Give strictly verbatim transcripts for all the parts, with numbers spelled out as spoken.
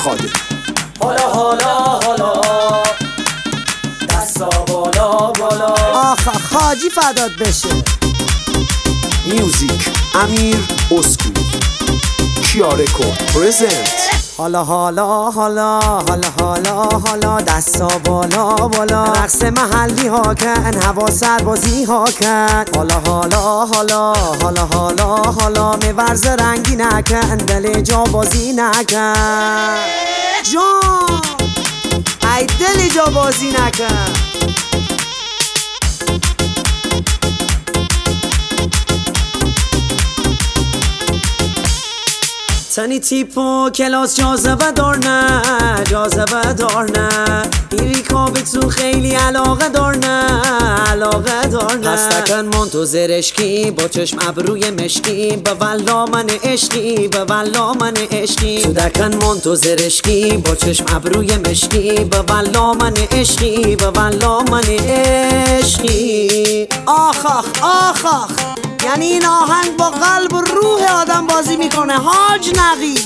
خادمی. حالا حالا حالا دستا بالا بالا. آخ آخ حاجی فدات بشه. میوزیک امیر اسکو، کیا رکورد پرزنت. حالا حالا حالا حالا حالا حالا دستا بالا بالا. رقص محلی ها کن، هوا سربازی ها کن. حالا حالا حالا حالا حالا حالا میورز رنگی نکن، دل جا بازی نکن. جان ای دل جا بازی نکن. تنی تیپو کلاس جاذبه دار نه، جاذبه دار نه. این ریکا به تو خیلی علاقه دار نه، علاقه دار نه. پس تکن من تو زرشکی با چشم ابروی مشکی، به والله من عشقی، به والله من عشقی. تو دکن من تو زرشکی با چشم ابروی مشکی، به والله من عشقی، به والله من عشقی. آخ آخ آخ آخ، یعنی این آهنگ با قلب و روح آدم بازی میکنه. حاج نقی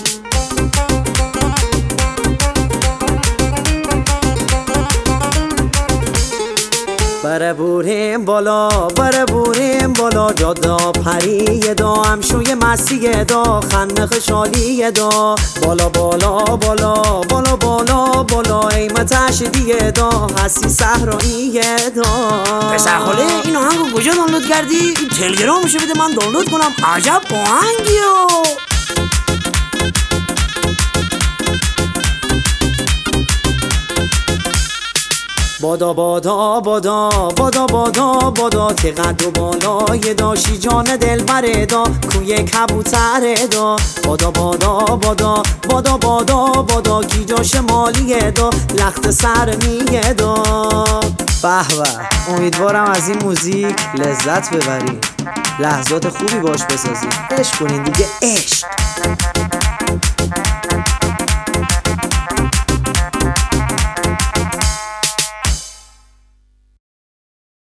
بره بوریم بالا، بره بوریم بالا. جادا پریه دا، همشوی مسیه دا، خنده خشالیه دا. بالا بالا بالا بالا بالا بالا، ایمتش دیگه دا، حسی صحراییه دا. پسر خاله این آهنگو کجا دانلود کردی؟ این تلگرامشو بده من دانلود کنم. عجب آهنگیو. بادا بادا بادا بادا بادا بادا، تقد و بالای داشی جان دل بره دا، کوی کبوتره دا. بادا بادا بادا بادا بادا بادا، کی جا شمالیه دا، لخت سر میه دا. به به، امیدوارم از این موزیک لذت ببرید، لحظات خوبی باش بسازید، عشق کنین دیگه، عشق.